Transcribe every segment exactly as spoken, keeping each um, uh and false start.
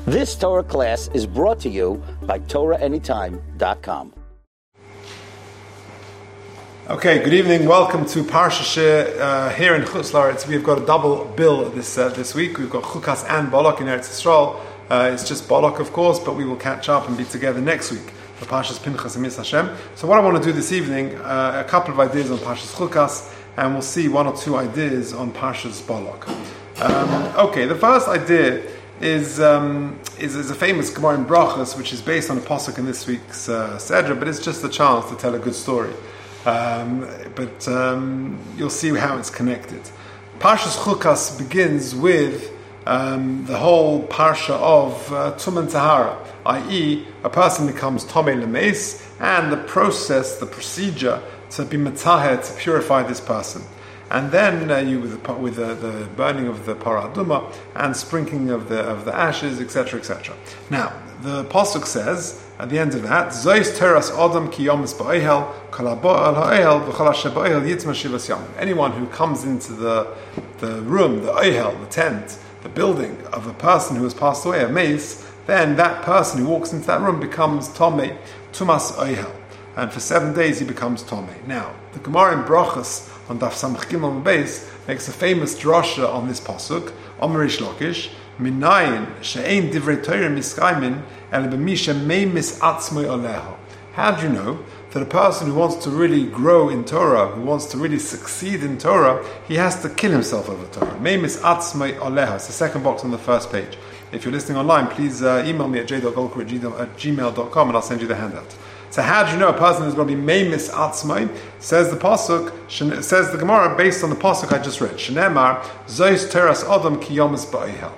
This Torah class is brought to you by Torah Anytime dot com. Okay, good evening. Welcome to Parsha Shir uh, here in Chutz La'aretz. We've got a double bill this uh, this week. We've got Chukas and Balak in Eretz Yisrael. Uh, it's just Balak, of course, but we will catch up and be together next week for Parshas Pinchas and Mis Hashem. So what I want to do this evening, uh, a couple of ideas on Parshas Chukas, and we'll see one or two ideas on Parshas Balak. Um, okay, the first idea is, um, is is a famous Gemara in Brachos, which is based on a pasuk in this week's uh, Sedra, but it's just a chance to tell a good story. Um, but um, you'll see how it's connected. Parshas Chukas begins with um, the whole parsha of uh, Tum and Tahara, that is, a person becomes Tomei Lemeis, and the process, the procedure to be Metaher, to purify this person. And then uh, you with the, with the, the burning of the Parah Aduma and sprinkling of the of the ashes, et cetera, et cetera. Now the pasuk says at the end of that, Zois teras Adam ki yomis ba'ehel kolaba'el ha'ehel v'chol asher ba'ehel yitzma shivas yamim. Anyone who comes into the the room, the ohel, the tent, the building of a person who has passed away, a mace, then that person who walks into that room becomes tomei, tumas ohel, and for seven days he becomes tomei. Now the Gemara in Brachos on Daf Samach Gimel Beis makes a famous drasha on this pasuk. Omer Rish Lakish, Minayin she'ein divrei Torah miskaymin el b'misha meimis atzmoi oleho. How do you know that a person who wants to really grow in Torah, who wants to really succeed in Torah, he has to kill himself over Torah? Meimis atzmoi oleho. It's the second box on the first page. If you're listening online, please uh, email me at j dot golker at gmail dot com and I'll send you the handout. So how do you know a person is going to be meimis atzmai? Says the pasuk, says the Gemara based on the pasuk I just read. Shenemar zois teras adam ki yomis ba'ehel.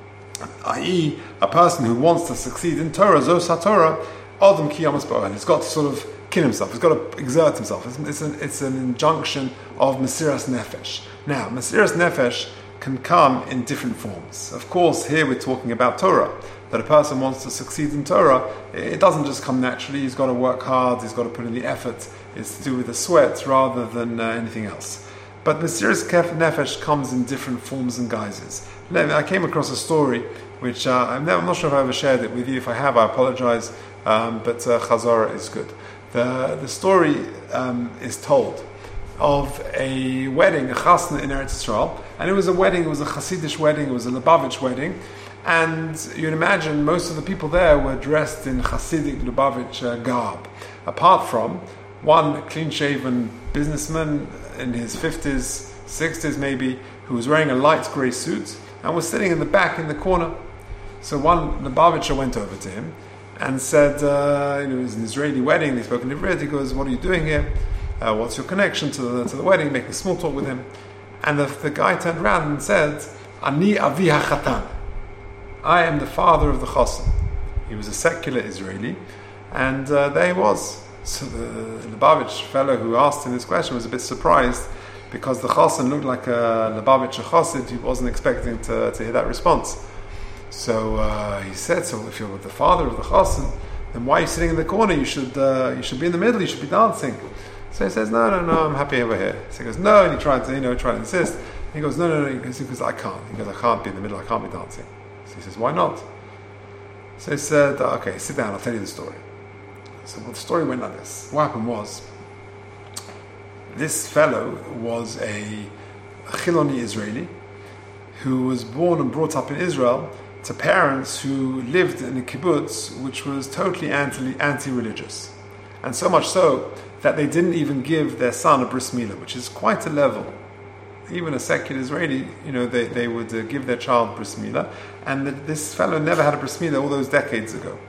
that is, a person who wants to succeed in Torah, zos haTorah, adam ki yomis ba'ehel. He's got to sort of kill himself. He's got to exert himself. It's, it's, an, it's an injunction of mesiras nefesh. Now, mesiras nefesh can come in different forms. Of course, here we're talking about Torah. That a person wants to succeed in Torah, it doesn't just come naturally. He's got to work hard, he's got to put in the effort. It's to do with the sweat rather than uh, anything else. But Mesiras Nefesh comes in different forms and guises. I came across a story which uh, I'm, never, I'm not sure if I ever shared it with you. If I have, I apologize, um, but uh, Chazara is good. The, the story um, is told of a wedding, a chasna in Eretz Yisrael, and it was a wedding, it was a Hasidish wedding, it was a Lubavitch wedding. And you'd imagine most of the people there were dressed in Hasidic Lubavitch uh, garb, apart from one clean-shaven businessman in his fifties, sixties maybe, who was wearing a light grey suit and was sitting in the back in the corner. So one Lubavitcher went over to him and said, uh, you know, it was an Israeli wedding, they spoke in Hebrew. He goes, "What are you doing here? Uh, what's your connection to the, to the wedding?" Making small talk with him. And the, the guy turned around and said, "Ani avi hachatan. I am the father of the chassan." He was a secular Israeli, and uh, there he was. So the Lubavitch fellow who asked him this question was a bit surprised because the chassan looked like a Lubavitcher chassid. He wasn't expecting to, to hear that response. So uh, he said, "So if you're the father of the chassan, then why are you sitting in the corner? You should uh, you should be in the middle. You should be dancing." So he says, "No, no, no, I'm happy over here." So he goes, "No," and he tried to you know try to insist. He goes, "No, no, no," he goes, he goes, "I can't." He goes, "I can't be in the middle. I can't be dancing." He says, "Why not?" So he said, "Okay, sit down, I'll tell you the story." So well, the story went like this. What happened was, this fellow was a Chiloni Israeli who was born and brought up in Israel to parents who lived in a kibbutz which was totally anti, anti-religious. And so much so that they didn't even give their son a bris milah, which is quite a level. Even a secular Israeli, you know, they, they would uh, give their child bris milah, and the, this fellow never had a bris milah all those decades ago.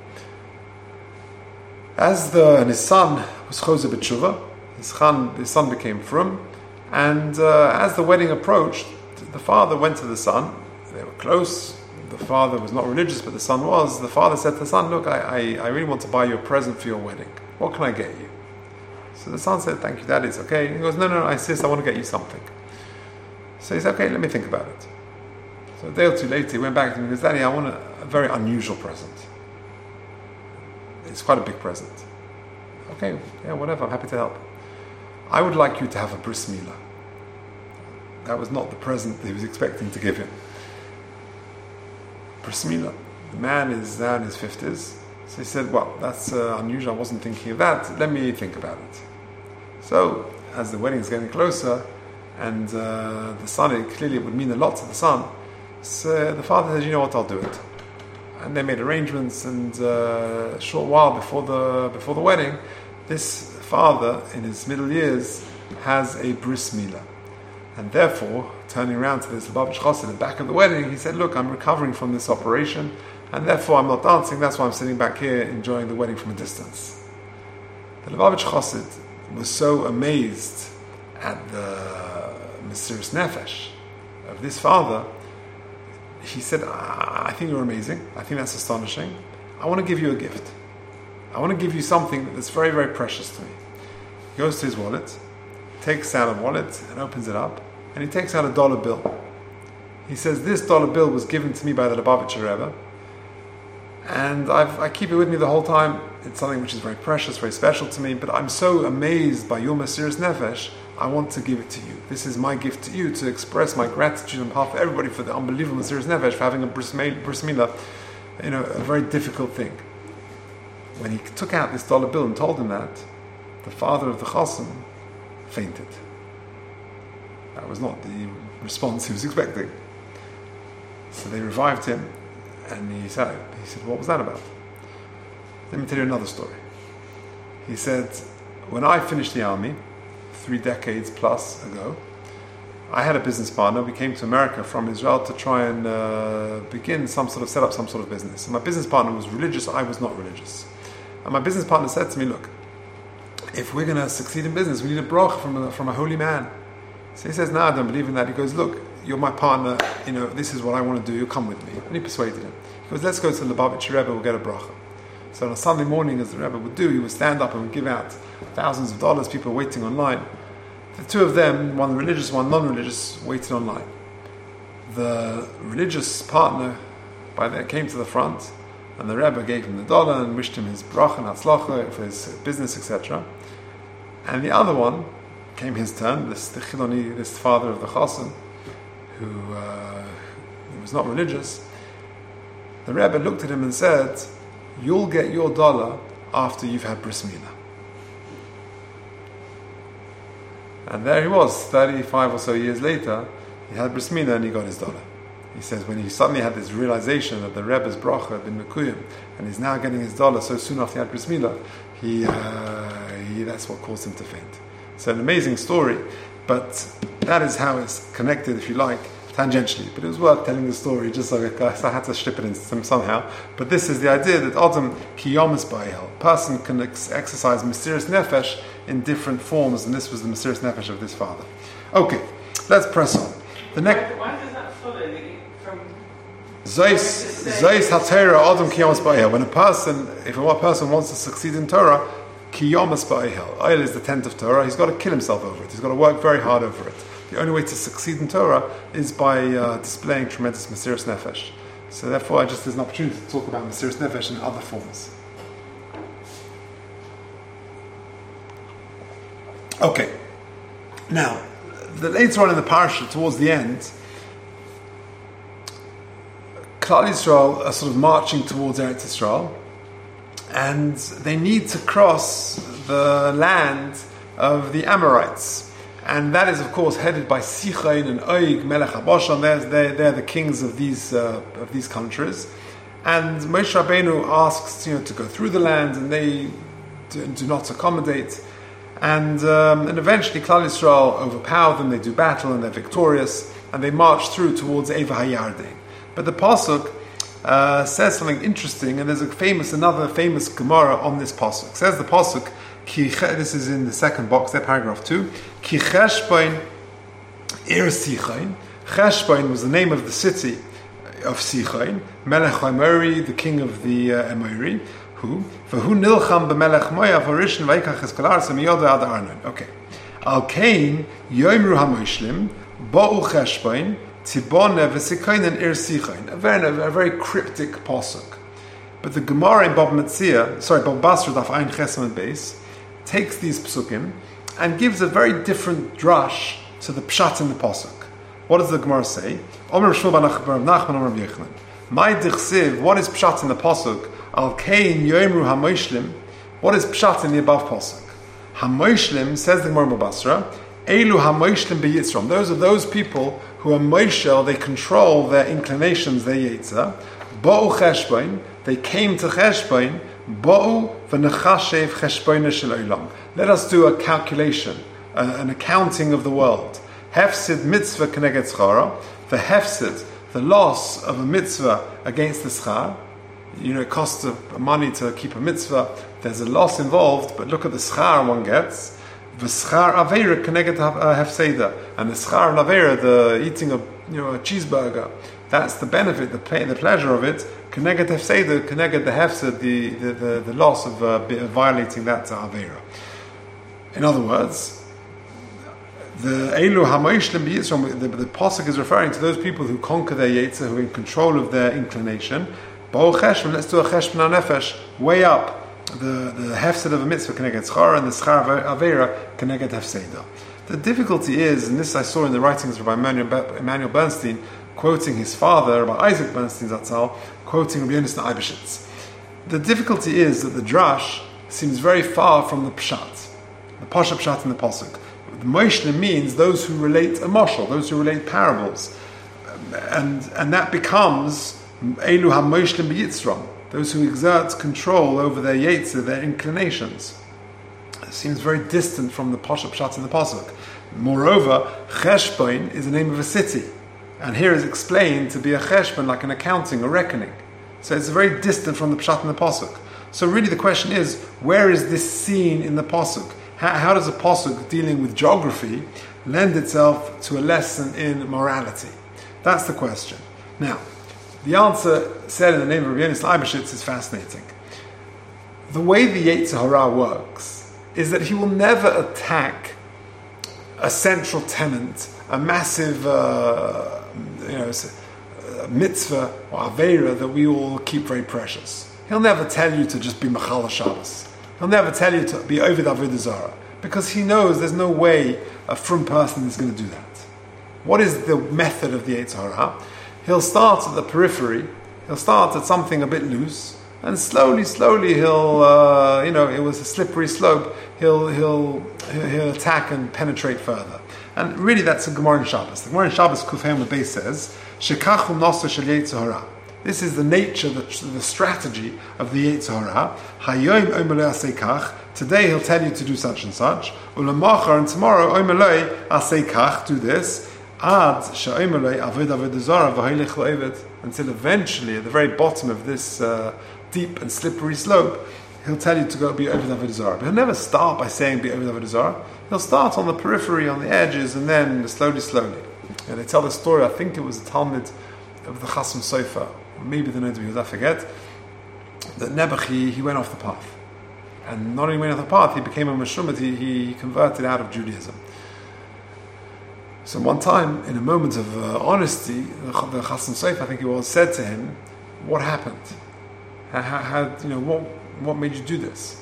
As the and his son was Chose B'tshuva, his son his son became frum, and uh, as the wedding approached, the father went to the son. They were close. The father was not religious, but the son was. The father said to the son, "Look, I, I, I really want to buy you a present for your wedding. What can I get you?" So the son said, "Thank you, Dad, it's okay." And he goes, "No, no, no, I insist. I want to get you something." So he said, "Okay, let me think about it." So a day or two later, he went back to him and goes, "Daddy, I want a, a very unusual present. It's quite a big present." "Okay, yeah, whatever, I'm happy to help. I would like you to have a bris milah." That was not the present that he was expecting to give him. Bris milah. The man is now in his fifties. So he said, well, that's uh, unusual. I wasn't thinking of that. Let me think about it. So, as the wedding is getting closer, and uh, the son, it clearly it would mean a lot to the son, so the father says, you know what, I'll do it. And they made arrangements, and uh, a short while before the before the wedding, this father, in his middle years, has a bris milah. And therefore, turning around to this Lubavitch Chassid at the back of the wedding, he said, look, I'm recovering from this operation, and therefore I'm not dancing, that's why I'm sitting back here enjoying the wedding from a distance. The Lubavitch Chassid was so amazed at the Mesiras Nefesh of this father, he said, I think you're amazing, I think that's astonishing, I want to give you a gift. I want to give you something that's very, very precious to me. He goes to his wallet, takes out a wallet and opens it up, and he takes out a dollar bill. He says, this dollar bill was given to me by the Lubavitcher Rebbe, and I've, I keep it with me the whole time. It's something which is very precious, very special to me, but I'm so amazed by your Mesiras Nefesh, I want to give it to you. This is my gift to you, to express my gratitude on behalf of everybody for the unbelievable Mesiras Nefesh, for having a bris milah, you know, a very difficult thing. When he took out this dollar bill and told him that, the father of the Chassan fainted. That was not the response he was expecting. So they revived him, and he said, he said, what was that about? Let me tell you another story. He said, when I finished the army, three decades plus ago, I had a business partner. We came to America from Israel to try and uh, begin some sort of, set up some sort of business. And my business partner was religious, I was not religious. And my business partner said to me, look, if we're going to succeed in business, we need a bracha from a, from a holy man. So he says, no, I don't believe in that. He goes, look, you're my partner, you know, this is what I want to do, you come with me. And he persuaded him. He goes, let's go to the Lubavitcher Rebbe, we'll get a bracha. So on a Sunday morning, as the Rebbe would do, he would stand up and would give out thousands of dollars, people waiting online. The two of them, one religious, one non-religious, waited online. The religious partner by then came to the front, and the Rebbe gave him the dollar and wished him his bracha and hatzlacha for his business, et cetera. And the other one, came his turn, this the Chiloni, this father of the Chassan, who, uh, who was not religious. The Rebbe looked at him and said, you'll get your dollar after you've had bris milah. And there he was, thirty-five or so years later, he had bris milah and he got his dollar. He says when he suddenly had this realization that the Rebbe's bracha had been mekuyim, and he's now getting his dollar so soon after he had bris milah, he, uh, he, that's what caused him to faint. It's an amazing story, but that is how it's connected, if you like, tangentially. But it was worth telling the story, just so I had to strip it in somehow. But this is the idea that Adam kiyomas ba'ihel, person can ex- exercise Mesiras Nefesh in different forms, and this was the Mesiras Nefesh of this father. Okay, let's press on. The next. Why, why does that follow from? Zeis Zeis HaTorah Adam kiyomas ba'ihel. When a person, if a person wants to succeed in Torah, kiyomas ba'ihel. Ayel is the tent of Torah. He's got to kill himself over it. He's got to work very hard over it. The only way to succeed in Torah is by uh, displaying tremendous Mesiras Nefesh. So therefore, I just there's an opportunity to talk about Mesiras Nefesh in other forms. Okay. Now, the, later on in the parsha, towards the end, Klal Yisrael are sort of marching towards Eretz Yisrael, and they need to cross the land of the Amorites. And that is, of course, headed by Sichain and Og, Melech HaBashan. They're, they're, they're the kings of these uh, of these countries. And Moshe Rabbeinu asks, you know, to go through the land, and they do, do not accommodate. And um, and eventually, Klal Yisrael overpower them. They do battle, and they're victorious, and they march through towards Eva HaYarden. But the pasuk uh, says something interesting, and there's a famous, another famous Gemara on this pasuk. It says the pasuk. This is in the second box, there, paragraph two. Ki Cheshbon Ir Sichain. Cheshbon was the name of the city of Sichain. Melech HaEmori, the king of the uh, Emori. Who? V'hu nilcham b'melech Moav harishon v'yikach es kol ha'aretz miyoda ad Arnon. Okay. Al Kain yoimru hamoshlim ba'u Cheshbon tibone v'sikainen Ir Sichain. A very, a very cryptic pasuk. But the Gemara in Bab Metzia, sorry, Bab Basra daf Ayin Chesed Beis, takes these psukim and gives a very different drash to the pshat in the pasuk. What does the Gemara say? Omer Shmuel bar Nachman Omer Yochanan. My dichsiv, what is pshat in the pasuk? Al kein yoimru hamoishlim. What is pshat in the above pasuk? Hamoishlim, says the Gemara Basra, elu hamoishlim beyitzrom. Those are those people who are moishel, they control their inclinations, their yitzah. Bo'u cheshboin, they came to cheshboin. Bo'u v'nechashev cheshboina shel olam. Let us do a calculation, uh, an accounting of the world. Hefsid mitzvah keneged schara. The hefsid, the loss of a mitzvah against the schar. You know, it costs money to keep a mitzvah. There's a loss involved, but look at the schar one gets. The schar aveira keneged hefseda, and the schar aveira, the eating of you know a cheeseburger. That's the benefit, the pain, the pleasure of it. Keneged hefseda, keneged the hefsed, the the, the, the loss of uh, violating that aveira. In other words, the Elu Hamoishlim B'Yitzrom, the, the pasuk is referring to those people who conquer their Yitzhak, who are in control of their inclination. Bo'u cheshbon, let's do a cheshbon nefesh, weigh up the, the hefsed of a mitzvah keneged schar and the schar avera keneged hefseda. The difficulty is, and this I saw in the writings of Rabbi Emmanuel, Emmanuel Bernstein, quoting his father, Rabbi Isaac Bernstein Zatzal, quoting Rabbi Yonasan Eibeshitz. The difficulty is that the drash seems very far from the pshat, the pasha pshat in the pasuk. The Moishlim means those who relate a moshel, those who relate parables. And and that becomes Elu HaMoishlim B'Yitzram, those who exert control over their Yetzir, their inclinations. It seems very distant from the Pasha Pshat in the Pasuk. Moreover, Cheshbon is the name of a city. And here is explained to be a Cheshbon, like an accounting, a reckoning. So it's very distant from the Pshat in the Pasuk. So really the question is, where is this seen in the Pasuk? How, how does a pasuk dealing with geography lend itself to a lesson in morality? That's the question. Now, the answer said in the name of Rabbi Yonasan Eibeshitz is fascinating. The way the Yetzer Hara works is that he will never attack a central tenet, a massive uh, you know, mitzvah or aveira that we all keep very precious. He'll never tell you to just be Machal Shabbos. He'll never tell you to be Ovid Avodah Zarah, because he knows there's no way a frum person is going to do that. What is the method of the Yetzer Hara? He'll start at the periphery, he'll start at something a bit loose, and slowly, slowly he'll, uh, you know, it was a slippery slope, he'll, he'll, he'll attack and penetrate further. And really that's a Gemara in Shabbos. The Gemara in Shabbos, Kuf Hem Beis says, Shekachu Nosa Shel Yetzer Hara. This is the nature, the, the strategy of the Yetzer Hara. Hayoim oimelei asei kach. Today he'll tell you to do such and such. Ulamachar, and tomorrow oimelei asei kach, do this. Ad she'oimelei aved avodah zarah v'hoilech lo'eved. Until eventually, at the very bottom of this uh, deep and slippery slope, he'll tell you to go be Oved Avodah Zarah. But he'll never start by saying be Oved Avodah Zarah. He'll start on the periphery, on the edges, and then slowly, slowly. And they tell the story, I think it was the Talmud of the Chasam Sofer, maybe the Noda B'Yehuda, I forget, that Nebuch, he, he went off the path. And not only went off the path, he became a Meshumad, he, he converted out of Judaism. So one time, in a moment of uh, honesty, the, the Chasam Sofer, I think it was, said to him, what happened? How, how, how, you know, what, what made you do this?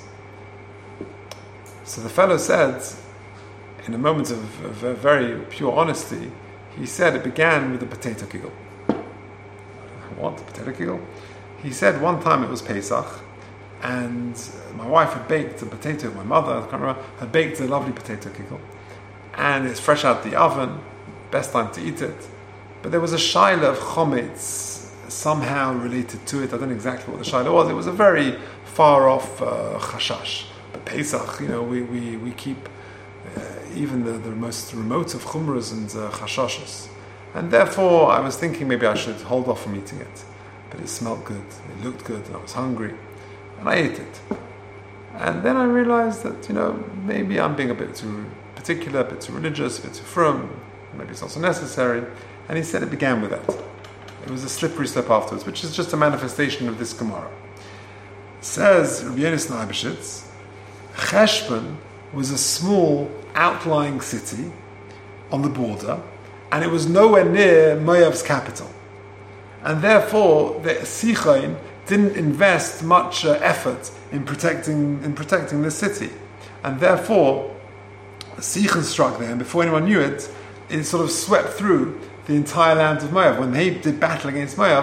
So the fellow said, in a moment of, of very pure honesty, he said it began with a potato kiggle. What? A potato kiggle? He said one time it was Pesach, and my wife had baked a potato, my mother, I can't remember, had baked a lovely potato kiggle. And it's fresh out the oven, best time to eat it. But there was a shaila of chometz somehow related to it. I don't know exactly what the shaila was. It was a very far off uh, chashash. But Pesach, you know, we, we, we keep uh, even the, the most remote of chumras and uh, chashashas. And therefore, I was thinking maybe I should hold off from eating it. But it smelled good, it looked good, and I was hungry. And I ate it. And then I realized that, you know, maybe I'm being a bit too particular, a bit too religious, a bit too frum, maybe it's also necessary. And he said it began with that. It was a slippery slope afterwards, which is just a manifestation of this Gemara. Says Rabbi Yonasan Eibeshitz, Cheshbon was a small outlying city on the border, and it was nowhere near Moab's capital. And therefore, the Sichain didn't invest much uh, effort in protecting in protecting the city. And therefore, Sichain struck there, and before anyone knew it, it sort of swept through the entire land of Moab. When they did battle against Moab,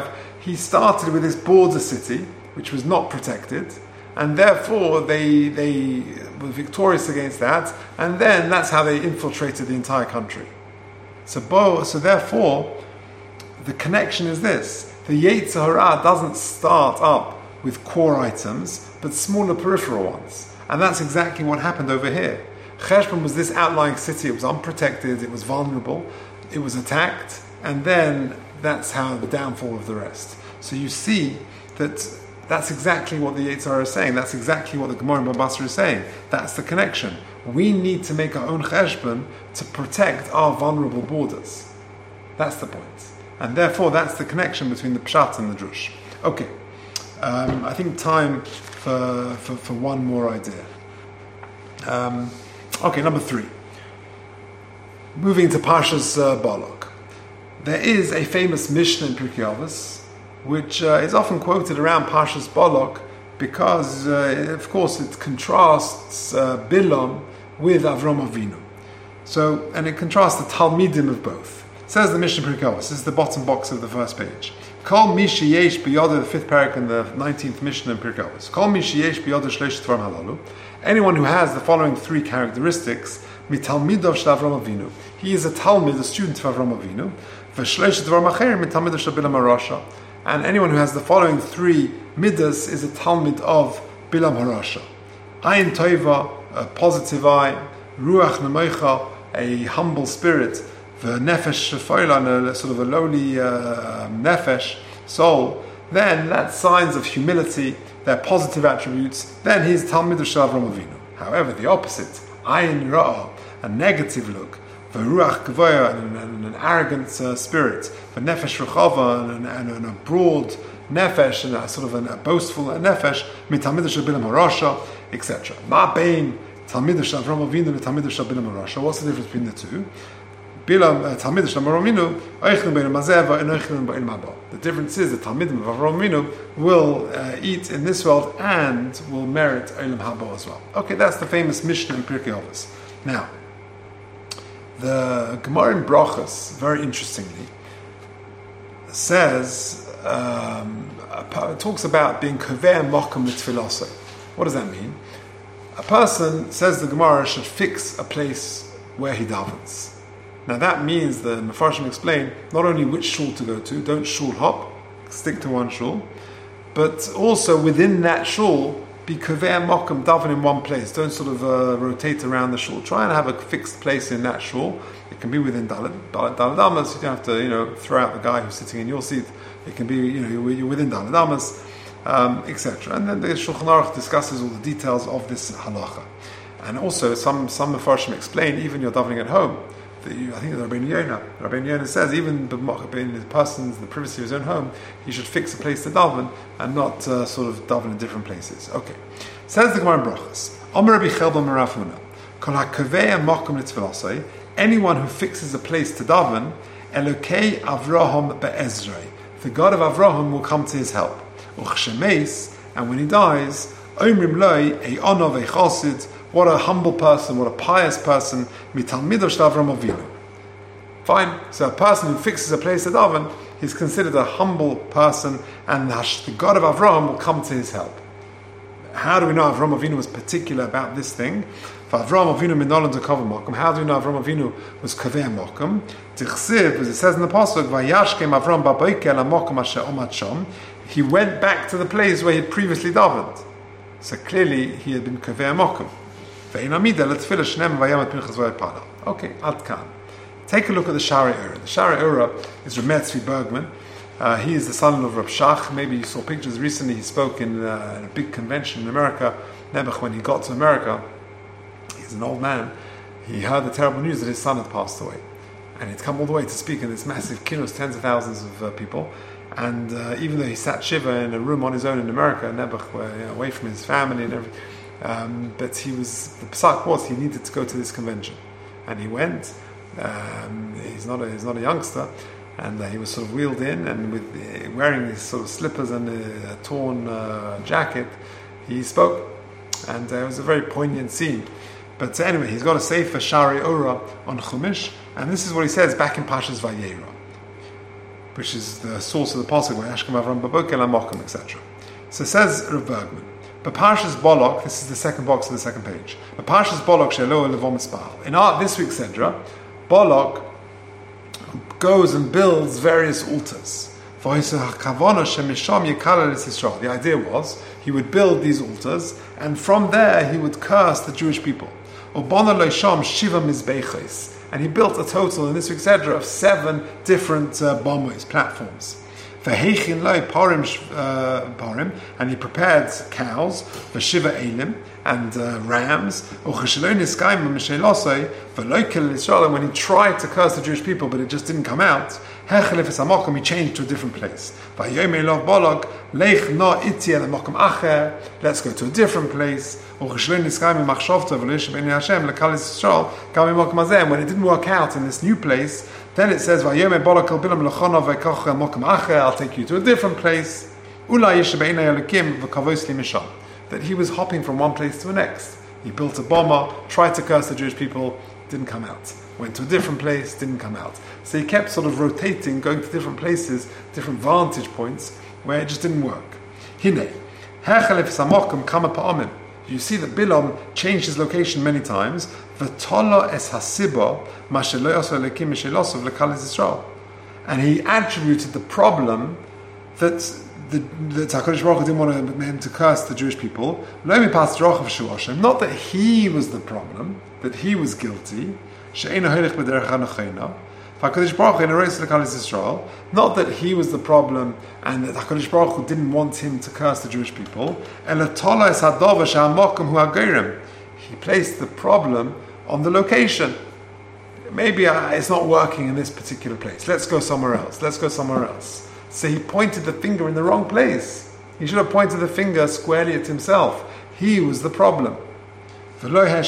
he started with this border city, which was not protected, and therefore they they were victorious against that, and then that's how they infiltrated the entire country. So, bo, so therefore, the connection is this: the Yetzer Hara doesn't start up with core items, but smaller peripheral ones, and that's exactly what happened over here. Cheshbon was this outlying city; it was unprotected, it was vulnerable, it was attacked, and then that's how the downfall of the rest. So you see that that's exactly what the Yetzer Hara is saying. That's exactly what the Gemara in Baba Basra is saying. That's the connection. We need to make our own cheshbon to protect our vulnerable borders. That's the point. And therefore, that's the connection between the Pshat and the Drush. Okay. Um, I think time for, for, for one more idea. Um, okay, number three. Moving to Parshas uh, Balak. There is a famous Mishnah in Pirkei Avos, which uh, is often quoted around Parshas Balak because, uh, of course, it contrasts uh, Bilam with Avram Avinu. So, and it contrasts the Talmidim of both. It says the Mishnah Pirkei Avos. This is the bottom box of the first page. Kol mi sheyesh biyada, the fifth parak in the nineteenth Mishnah in Pirkei Avos. Kol mi sheyesh biyada shleish dvarim halalu. Anyone who has the following three characteristics, mitalmidav shel Avram Avinu. He is a Talmid, a student of Avram Avinu. V'shleish dvarim acher mitalmidav shel Bilam HaRasha. And anyone who has the following three midas is a Talmid of Bilam HaRasha. Ayin toiva, a positive eye. Ruach nemoicha, a humble spirit. V'nefesh shefoila, a sort of a lowly uh, nefesh, soul. Then that's signs of humility. They're positive attributes. Then he's Talmid shel Avram Avinu. However, the opposite, ayin ra'ah, a negative look. V'ruach gavoya, and, and an arrogant uh, spirit. V'nefesh rechava, and, and, and a broad nefesh, and a sort of an, a boastful nefesh. Mitalmid shel Bilam HaRasha, et cetera. Ma bein Talmid shel Avram Avinu and Talmid shel Bilam HaRasha. What's the difference between the two? Bilam Talmid shel Avram Avinu, oichlin bein mazeva and oichlin bein mabal. The difference is the Talmidim of Avram Avinu will uh, eat in this world and will merit olam haba as well. Okay, that's the famous Mishnah in Pirkei Avos. Now, the Gemara in Brachos, very interestingly, says, um, it talks about being koveh mokum l'tfilasei. What does that mean? A person, says the Gemara, should fix a place where he davens. Now that means, the Mefarshim explain, not only which shul to go to, don't shul hop, stick to one shul, but also within that shul, be koveh mokum, daven in one place. Don't sort of uh, rotate around the shul. Try and have a fixed place in that shul. It can be within Daled Amas. You don't have to, you know, throw out the guy who's sitting in your seat. It can be, you know, you're, you're within Daled Amas, um, et cetera. And then the Shulchan Aruch discusses all the details of this halacha. And also, some some Mefarshim explain, even you're davening at home. The, I think the Rabbeinu Yonah, Rabbeinu Yonah says, even in the person's, the privacy of his own home, he should fix a place to daven and not uh, sort of daven in different places. Okay. Says the Gemara in Brachos, Omer Rabbi Chelba Merav Huna, Kol HaKoveh Mokum L'Tfilasei, anyone who fixes a place to daven, Elokei Avraham Be'ezrei, the God of Avraham will come to his help. Uchshemeis, and when he dies, Omrim Loi E'onov E'chosid, what a humble person, what a pious person, mitalmidav shel Avram Avinu. Fine, so a person who fixes a place to daven, he's considered a humble person, and the God of Avram will come to his help. How do we know Avram Avinu was particular about this thing? For Avram Avinu minolan to cover mokum. How do we know Avram Avinu was koveh mokum? Tichsiv, as it says in the pasuk, vayashkem Avram baboiker la mokum asher omad sham. He went back to the place where he had previously davened. So clearly he had been koveh mokum. Okay, Ad Kan. Take a look at the Shari Ura. The Shari Ura is Rav Tzvi Bergman. Uh, he is the son of Rav Shach. Maybe you saw pictures recently. He spoke in, uh, in a big convention in America. Nebuch, when he got to America, he's an old man. He heard the terrible news that his son had passed away. And he'd come all the way to speak in this massive kinos, tens of thousands of uh, people. And uh, even though he sat shiva in a room on his own in America, Nebuch, where, you know, away from his family and everything, Um, but he was, the psak was he needed to go to this convention, and he went. Um, he's not a, he's not a youngster, and uh, he was sort of wheeled in, and with uh, wearing these sort of slippers and a, a torn uh, jacket, he spoke, and uh, it was a very poignant scene. But uh, anyway, he's got a sefer Shari Ura on Chumash, and this is what he says back in Parshas Vayera. which is the source of the pasuk where Ashkem Avram Babokel Amokim, et cetera. So says Rav Bergman, B'Parshas Bolok, this is the second box of the second page. B'Parshas Bolok Shelo Levom Mispal. In our this week's Sedra, Bolok goes and builds various altars. The idea was he would build these altars, and from there he would curse the Jewish people. And he built a total in this week's Sedra of seven different uh, bombers, platforms. Parim, and he prepared cows, for Shiva Elim, and uh, rams, and when he tried to curse the Jewish people, but it just didn't come out, he changed to a different place. Let's go to a different place. And when it didn't work out in this new place, then it says, I'll take you to a different place. That he was hopping from one place to the next. He built a bomber, tried to curse the Jewish people, didn't come out. Went to a different place, didn't come out. So he kept sort of rotating, going to different places, different vantage points, where it just didn't work. Hine, you see that Bilam changed his location many times. And he attributed the problem that the that HaKadosh Baruch Hu didn't want him to curse the Jewish people. Not that he was the problem, that he was guilty. Not that he was the problem and that HaKadosh Baruch Hu didn't want him to curse the Jewish people. He placed the problem on the location. Maybe it's not working in this particular place. Let's go somewhere else. Let's go somewhere else. So he pointed the finger in the wrong place. He should have pointed the finger squarely at himself. He was the problem. But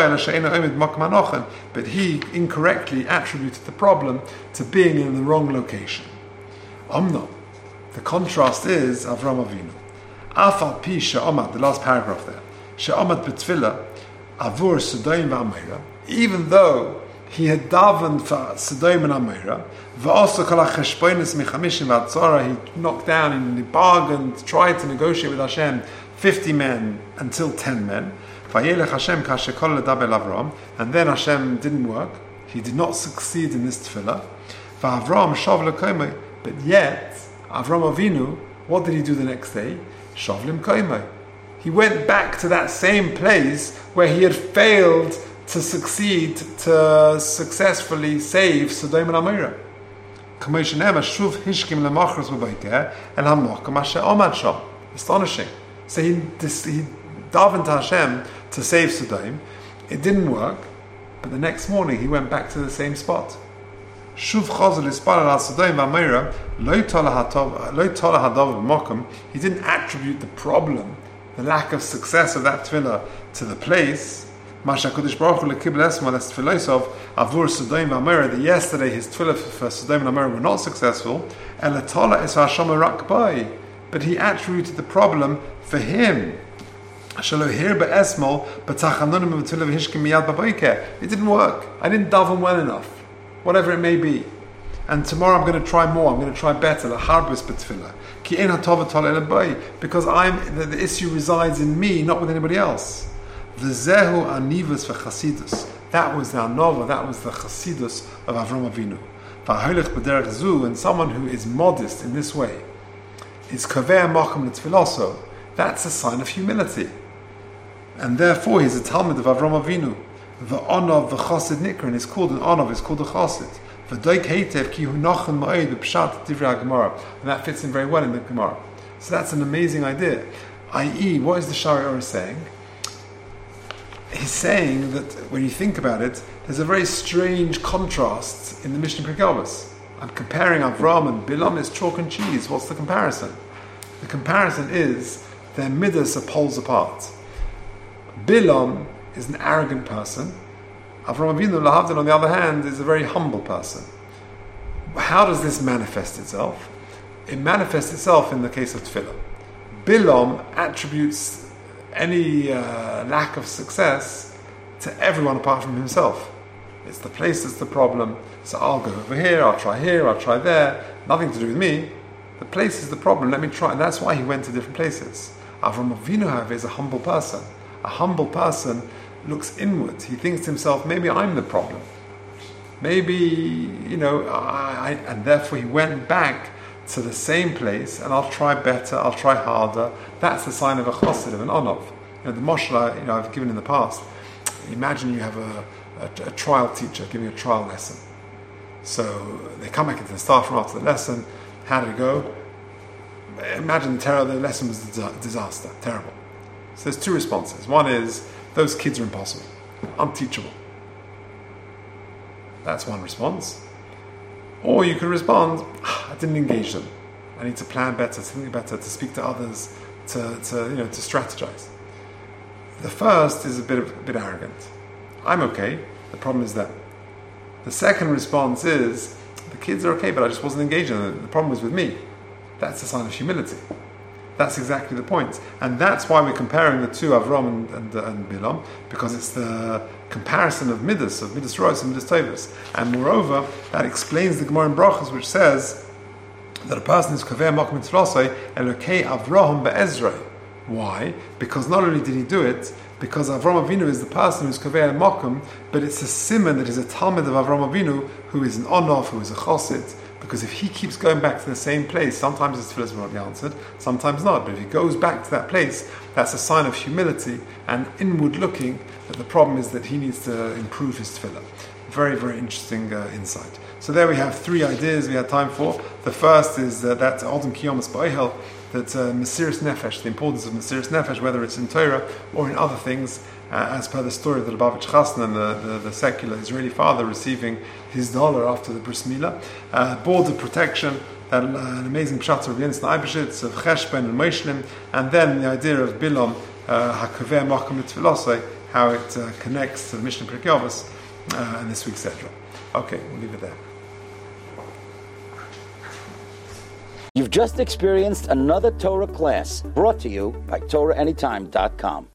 he incorrectly attributed the problem to being in the wrong location. Omno. The contrast is Avram Avinu. Afal pi she'omad, the last paragraph there. She'omad b'tfilah avur Sodom v'Amora. Even though he had davened for Sodom and Amora, v'also kol ha'cheshbonos michamishim v'atzora, he knocked down and he bargained, tried to negotiate with Hashem fifty men until ten men. Vayelech Hashem kashekol ledaber Avram, and then Hashem didn't work. He did not succeed in this tefillah. V'Avram shav lekoimei, but yet Avram Avinu, what did he do the next day? Shav lekoimei. He went back to that same place where he had failed to succeed to successfully save Sodom and Amora. Astonishing. So he, he davened to Hashem to save Sodom. It didn't work, but the next morning he went back to the same spot. He didn't attribute the problem, the lack of success of that tefillah, to the place. That yesterday his tefillah for Sodom and Amora were not successful, but he attributed the problem for him. It didn't work. I didn't daven well enough, whatever it may be. And tomorrow I'm going to try more. I'm going to try better. Because I'm the, the issue resides in me, not with anybody else. That was the anova, that was the chasidus of Avram Avinu. And someone who is modest in this way is kaveh macham l'tfiloso. That's a sign of humility. And therefore he's a Talmud of Avram Avinu. The honor of the Chassid Nikran is called an honor, is called a Chassid. And that fits in very well in the Gemara. So that's an amazing idea. that is, what is the Shari saying? He's saying that when you think about it, there's a very strange contrast in the Mishnah Pirkei Avos. I'm comparing Avram and Bilam is chalk and cheese. What's the comparison? The comparison is their midas are poles apart. Bilam is an arrogant person. Avram Avinu Lahavdin, on the other hand, is a very humble person. How does this manifest itself? It manifests itself in the case of Tefillah. Bilam attributes any uh, lack of success to everyone apart from himself. It's the place that's the problem. So I'll go over here, I'll try here, I'll try there. Nothing to do with me. The place is the problem. Let me try. And that's why he went to different places. Avram Avinu, however, is a humble person. A humble person looks inward. He thinks to himself, maybe I'm the problem. Maybe, you know, I, I, and therefore he went back to the same place, and I'll try better, I'll try harder. That's the sign of a chassid, of an onov. You know, the moshla, you know, I've given in the past. Imagine you have a, a, a trial teacher giving a trial lesson. So they come back into the staff room after the lesson. How did it go? Imagine the terror. The lesson was a disaster, terrible. So there's two responses. One is, those kids are impossible, unteachable. That's one response. Or you could respond, I didn't engage them. I need to plan better, to think better, to speak to others, to, to you know, to strategize. The first is a bit of, a bit arrogant. I'm okay. The problem is them. The second response is, the kids are okay, but I just wasn't engaging them. The problem was with me. That's a sign of humility. That's exactly the point. And that's why we're comparing the two, Avram and, and, uh, and Bilam, because it's the comparison of Midas, of Midas Rois and Midas Tovos. And moreover, that explains the Gemara in Brachos, which says that a person is Kaveh Mokum Mitzvosei, Elokei Avraham Be'ezrei. Why? Because not only did he do it, because Avram Avinu is the person who's Kaveh Mokum, but it's a simon that is a Talmud of Avram Avinu, who is an Onov, who is a Chosid. Because if he keeps going back to the same place, sometimes his tefillahs will not be answered, sometimes not. But if he goes back to that place, that's a sign of humility and inward looking, that the problem is that he needs to improve his tefillah. Very, very interesting uh, insight. So there we have three ideas we had time for. The first is uh, that Odom Kiyomas Ba'ehel, that uh, Mesiras Nefesh, the importance of Mesiras Nefesh, whether it's in Torah or in other things, uh, as per the story of the Lubavitch Chasna, the, the, the secular Israeli father receiving his dollar after the Bris Milah, uh, border protection, that, uh, an amazing pshat of Jens Naibeshitz, of Cheshben and Moishlim, and then the idea of Bilam, HaKaveh Mokum Mitzvosei, how it uh, connects to the Mishnah Pirkei Avos, uh, and this week's Edra. Okay, we'll leave it there. You've just experienced another Torah class brought to you by Torah Anytime dot com.